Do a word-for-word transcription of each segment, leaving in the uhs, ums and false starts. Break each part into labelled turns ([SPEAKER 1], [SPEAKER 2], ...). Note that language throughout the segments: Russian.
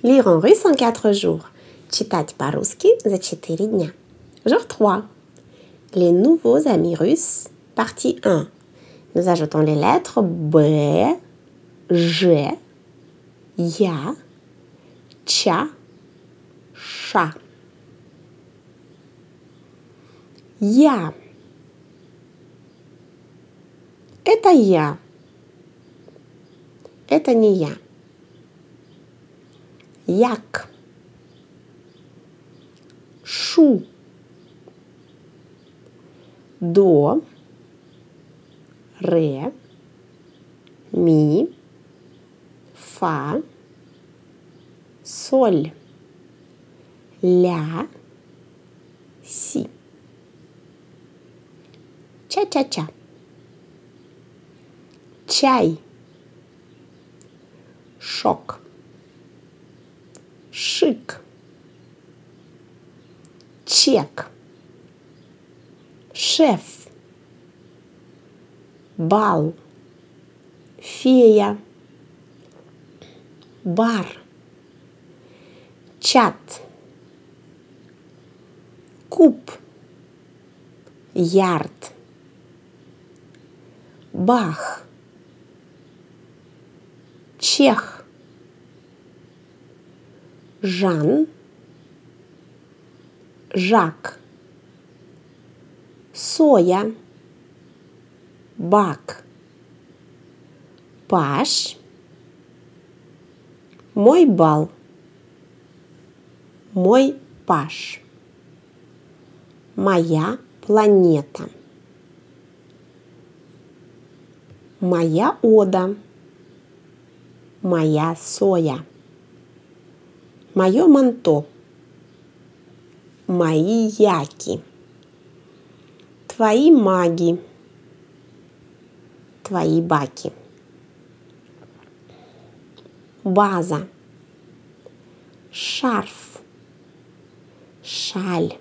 [SPEAKER 1] Lire en russe en quatre jours. Читать по-русски за четыре дня. Jour trois. Les nouveaux amis russes, partie un. Nous ajoutons les lettres B, Ж, Я, Ча, Ша. Я. Это я. Это не я. Як. Шу. До. Ре. Ми. Фа. Соль. Ля. Си. Ча-ча-ча. Чай. Шок. Шик. Чек. Шеф. Бал. Фея. Бар. Чат. Куб. Ярд. Бах. Чех. Жан. Жак. Соя. Бак. Паш. Мой бал. Мой Паш. Моя планета. Моя Ода. Моя соя. Мое манто. Мои яки. Твои маги. Твои баки. База. Шарф. Шаль.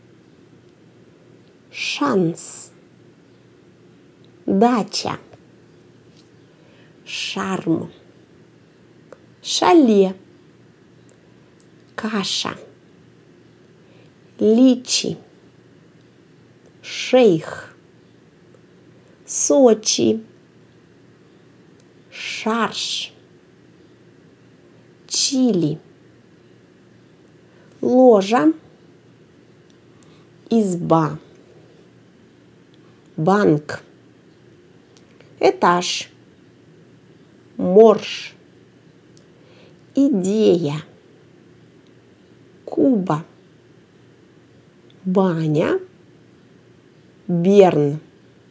[SPEAKER 1] Шанс. Дача. Шарм. Шале. Каша. Личи. Шейх. Сочи. Шарш. Чили. Ложа. Изба. Банк. Этаж. Морж. Идея. Куба. Баня. Берн.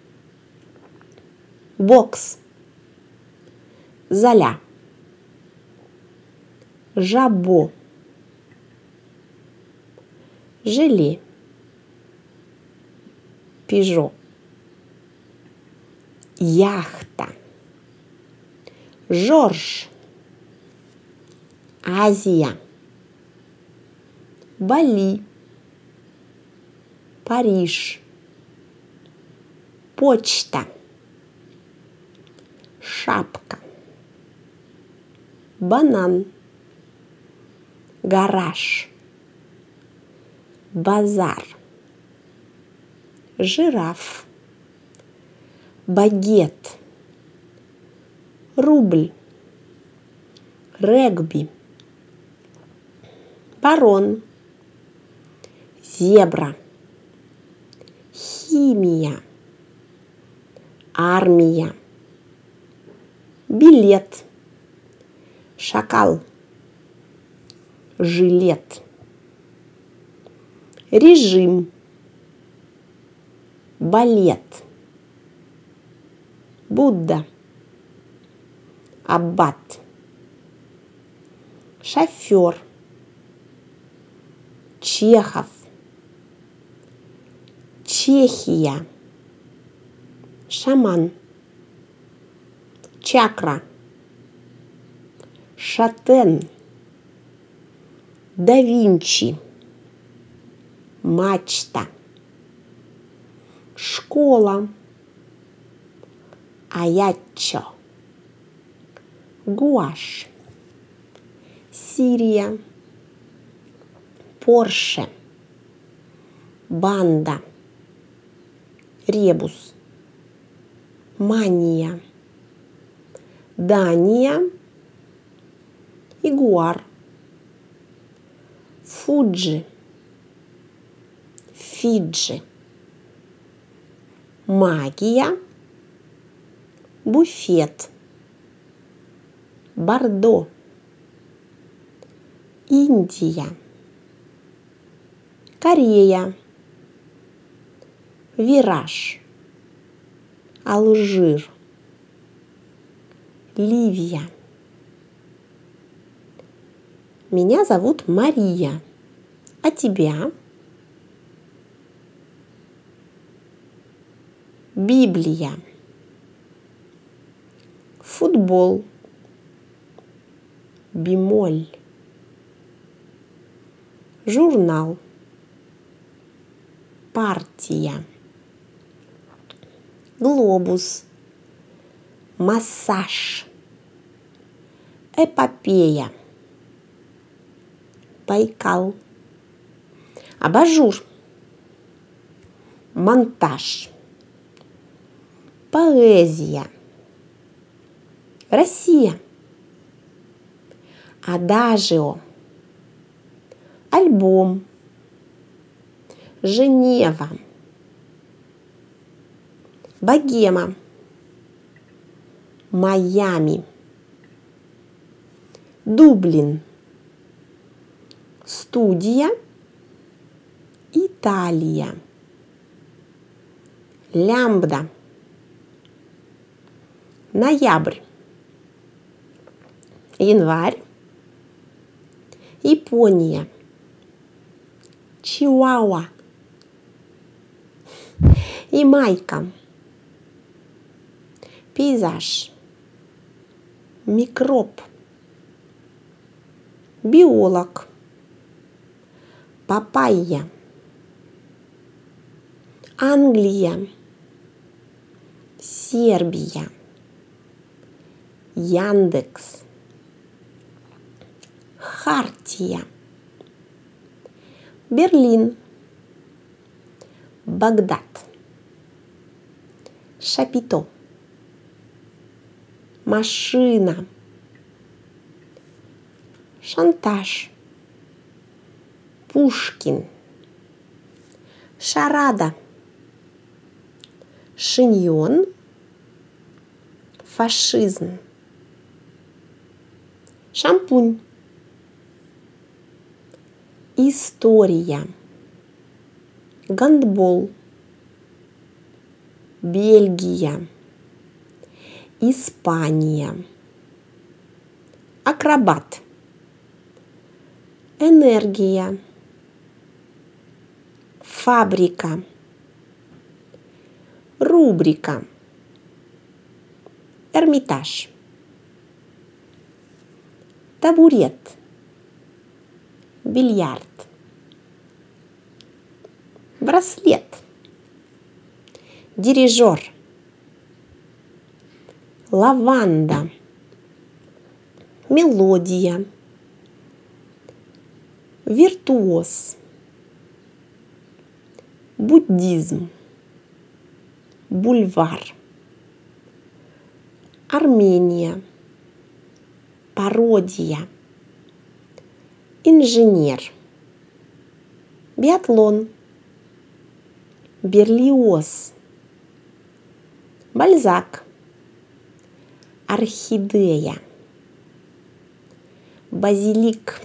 [SPEAKER 1] Бокс. Золя. Жабо. Желе. Пежо. Яхта. Жорж. Азия. Бали. Париж. Почта. Шапка. Банан. Гараж. Базар. Жираф. Багет. Рубль. Регби. Барон. Зебра. Химия. Армия. Билет. Шакал. Жилет. Режим. Балет. Будда. Аббат. Шофер. Чехов. Чехия. Шаман. Чакра. Шатен. Да Винчи. Мачта. Школа. Аяччо. Гуашь. Сирия, Порше, Банда, Ребус, Мания, Дания, Ягуар, Фуджи, Фиджи, Магия, Буфет, Бордо, Индия, Корея, Вираж, Алжир, Ливия. Меня зовут Мария, а тебя? Библия, футбол, бемоль, журнал, партия, глобус, массаж, эпопея, Байкал, абажур, монтаж, поэзия, Россия, адажио, альбом, Женева, богема, Майами, Дублин, студия, Италия, лямбда, ноябрь, январь, Япония, Чиуауа, Ямайка, пейзаж, микроб, биолог, папайя, Англия, Сербия, Яндекс, Хартия, Берлин, Багдад, Шапито, машина, шантаж, Пушкин, шарада, шиньон, фашизм, шампунь, история, гандбол, Бельгия, Испания, акробат, энергия, фабрика, рубрика, Эрмитаж, табурет, бильярд, браслет, дирижер, лаванда, мелодия, виртуоз, буддизм, бульвар, Армения, пародия, инженер, биатлон, Берлиоз, Бальзак, орхидея, базилик,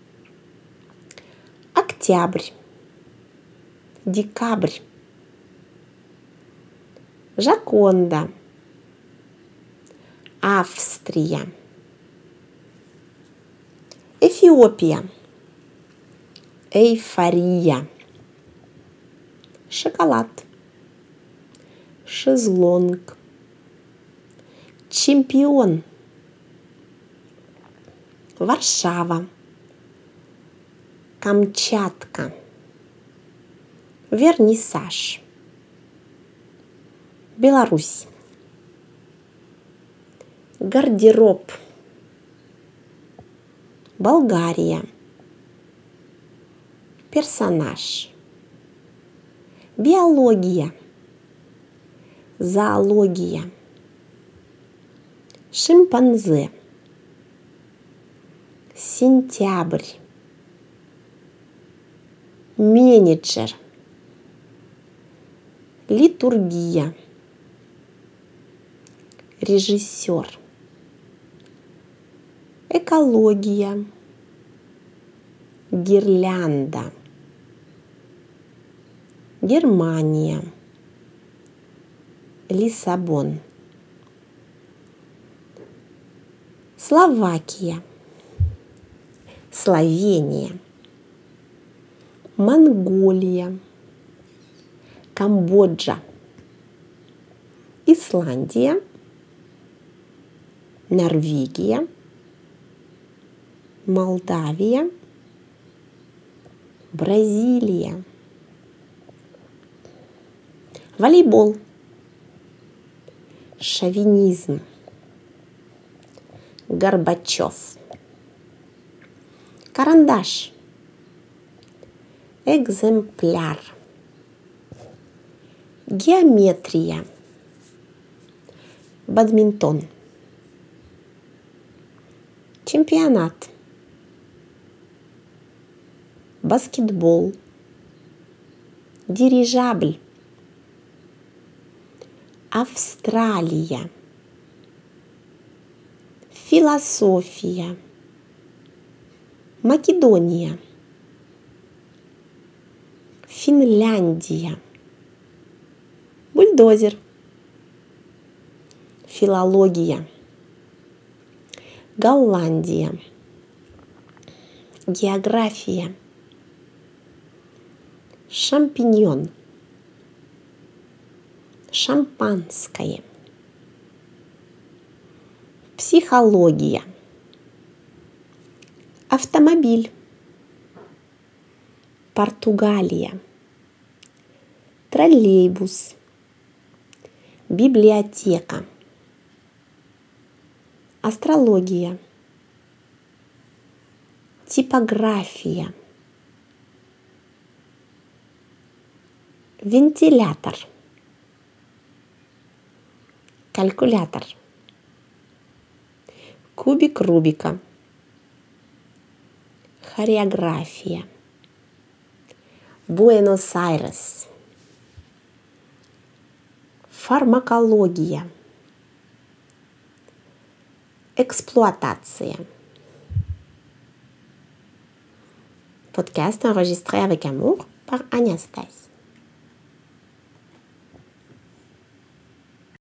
[SPEAKER 1] октябрь, декабрь, Жаконда, Австрия, Эфиопия, эйфория, шоколад, шезлонг, чемпион, Варшава, Камчатка, вернисаж, Беларусь, гардероб, Болгария. Персонаж. Биология. Зоология. Шимпанзе. Сентябрь. Менеджер. Литургия. Режиссер. Экология. Гирлянда. Германия. Лиссабон. Словакия. Словения. Монголия. Камбоджа. Исландия. Норвегия. Молдавия. Бразилия. Волейбол. Шовинизм. Горбачев. Карандаш. Экземпляр. Геометрия. Бадминтон. Чемпионат. Баскетбол. Дирижабль. Австралия. Философия. Македония. Финляндия. Бульдозер. Филология. Голландия. География. Шампиньон. Шампанское. Психология. Автомобиль. Португалия. Троллейбус. Библиотека. Астрология. Типография. Вентилятор. Калькулятор. Кубик Рубика. Хореография. Буэнос-Айрес. Фармакология. Exploitation. Podcast enregistré avec amour par Agnès Theiss.